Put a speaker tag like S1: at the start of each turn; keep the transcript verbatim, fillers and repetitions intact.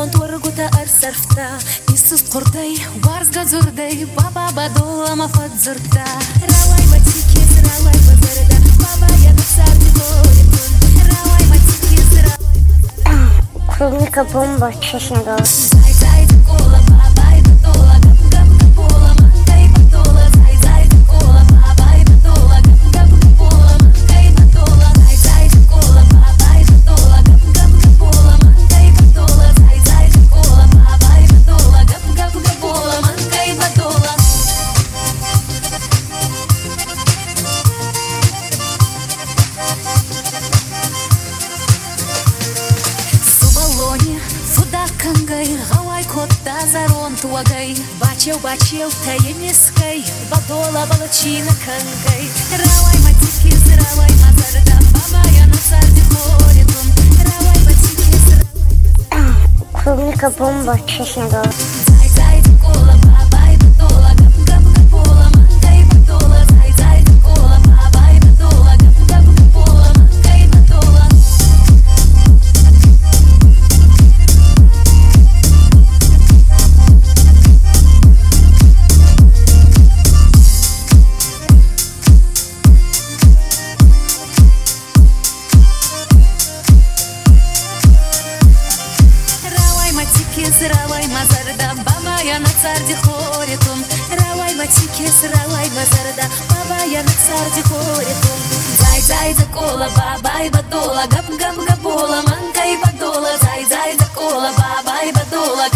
S1: torguta ar sarfta Isus kortai, varzga zurdai Baba badola ma fadzurta Rawai matikis, rawai bazarda Baba я на сарди горитун Rawai matikis, rawai
S2: Клубника бомба, честно говоря.
S1: Зай, зай, кола, баба и батола Гап, гап, гапола, манка и батола Зай, зай, кола, баба и батола Гап, гап, гапола, манка и батола Зай, зай, кола, баба и батола Гап, гап, гапола, манка и батола Зай, зай, кола, баба и батола Гап, гап, гапола, манка и батола Субалоне, судакангай Гавай котта зарон туагай Бачел, бачел, таемискай Бадола, балачина кангай Равай матики, зравай мазарда Баба я на сарде хоритун Равай матики, зравай
S2: Клубника бомба, честно говоря.
S1: Зай, зай, кола, баба и батола Гап, гап, гапола, манка и батола Зай, зай, кола, баба и батола Гап, гап, гапола, манка и батола Равай мазарда, баба я на царде хоритун Равай матикис, равай мазарда, баба я на царде хоритун Зай, зай, закола, баба и батола Гап, гап, гапола, манка и батола Зай, зай, закола, баба и батола